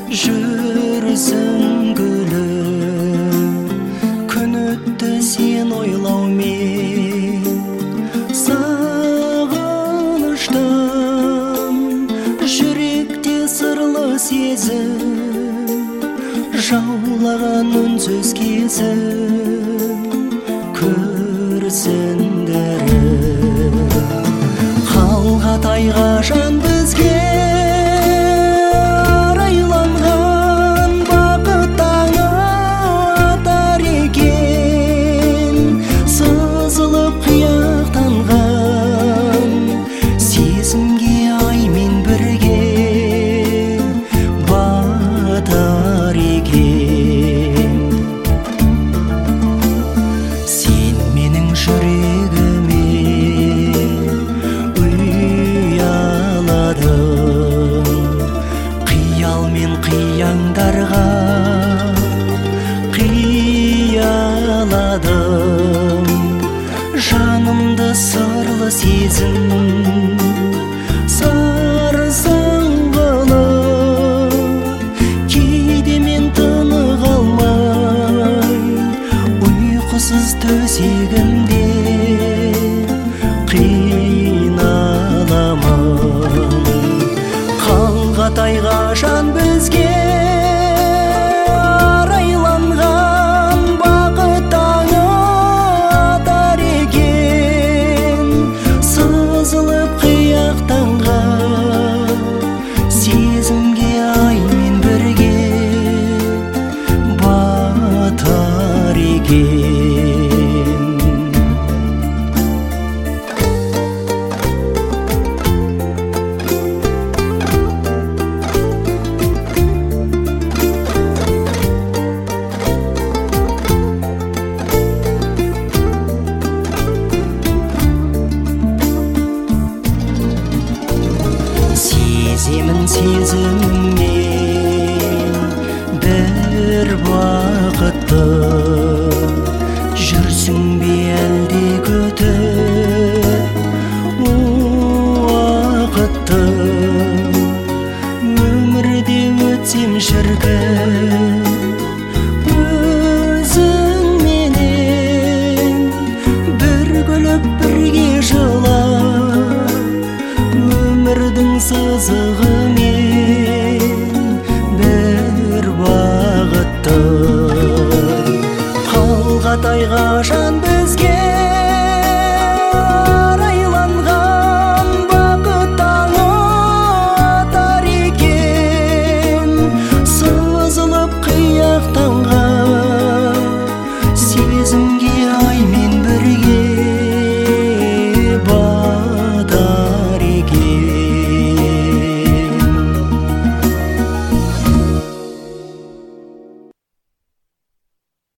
жүрсің күліп, күн өтті сен ойлаумен. Сағыныштым, жүректе сырлы сезім, жаулаған үнсіз кезім, күрсіндіріп. Қалға тайға жан бізге арайланған, бақыт таңы атар екен. Сызылып қияқтанған сезімге аймен бірге батар екен. Сен менің жүрегіме қиялмен қияңдарға қияладым. Жанымды сырлы сезім сарсаң қылып, кейде мен тынық алмай ұйқысыз төсегімде қиналамын. Қалға тайға жан бізге арайланған, бақыт таңы атар екен. Сызылып қияқтанған сезімге аймен бірге батар екен. Сеземін сезіммен бір бақытты, жүрсің бе әлде күтіп уақытты. Өмірде өтсем шіркін өзіңменен, бір күліп бірге жылап, өмірдің сызығы